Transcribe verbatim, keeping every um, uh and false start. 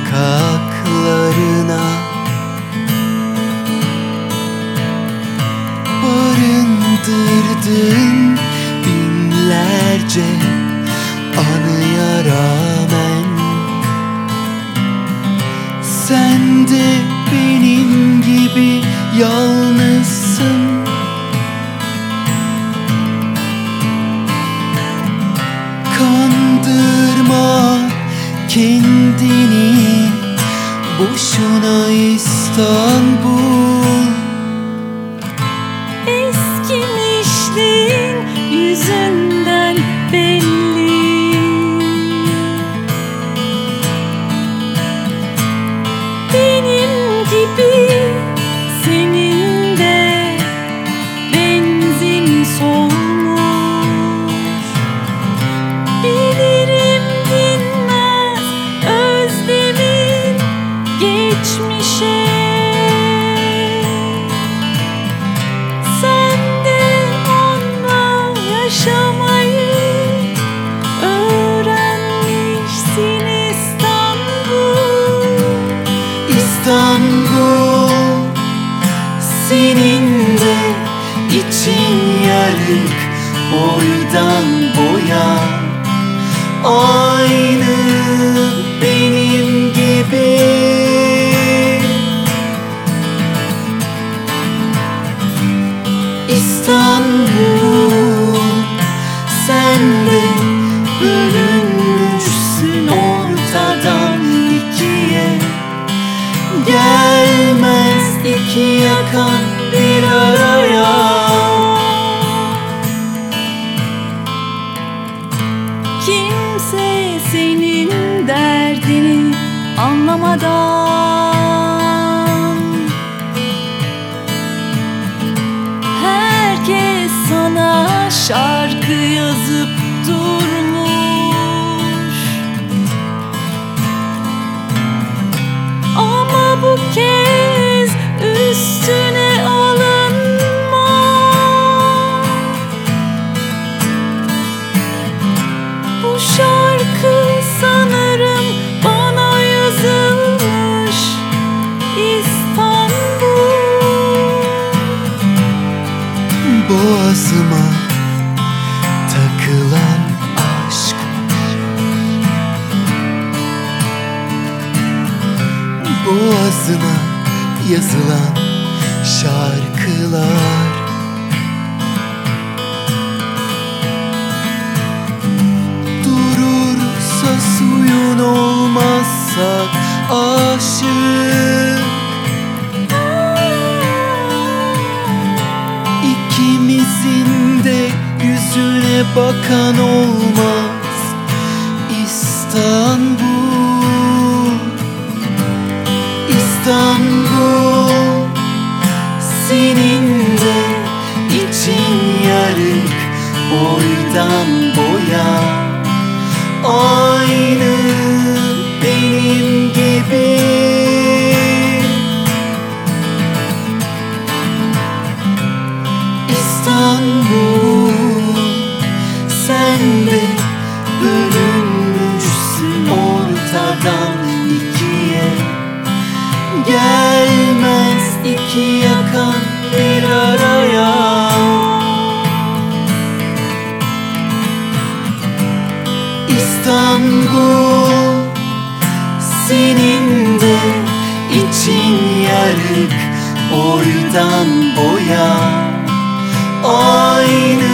sokaklarına barındırdın binlerce anıya rağmen. Sen de benim gibi yalnızsın. Kandırma kendini boşuna İstanbul. Eskimişliğin yüzünden belli. Benim gibi senin de benzin solmuş. Bilirim dinmez özlemin geçmişe. Sen de onunla yaşamayı öğrenmişsin İstanbul. İstanbul, senin de için yarık boydan boya. Aynı benim gibi. İstanbul, sen de bölünmüşsün ortadan ikiye. Gelmez iki yakan bir araya. Kimse senin derdini anlamadan, herkes sana şarkı yazıp durmuş. Ama bu kez üstüne alınma. Bu şarkı sanırım bana yazılmış İstanbul. Boğazıma takılan aşk, boğazına yazılan şarkılar. Durursa suyun olmazsa aşık. İkimizin de yüzüne bakan olmaz İstanbul. İstanbul, senin de için yarık boydan boya. Aynı benim gibi. İstanbul, sen de bölünmüşsün ortadan ikiye. Gelmez iki yakan bir araya. İstanbul, senin de için yarık boydan boya. Aynı